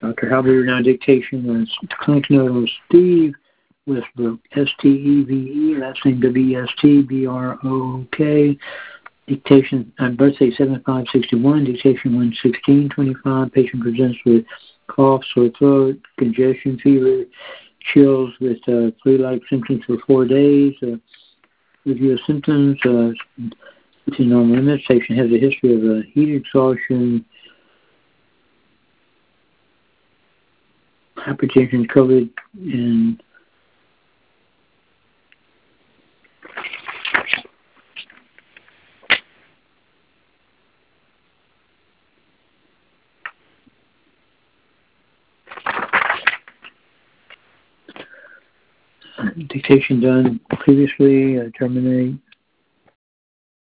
Dr. Halber, now dictation. Clinic note was Steve Westbrook, Steve, last name Westbrok. Dictation, birthday 7/5/61, dictation 1/16/25. Patient presents with cough, sore throat, congestion, fever, chills with flu-like symptoms for 4 days. Review of symptoms within normal limits. Patient has a history of heat exhaustion, hypertension, COVID, and dictation done previously. Terminate.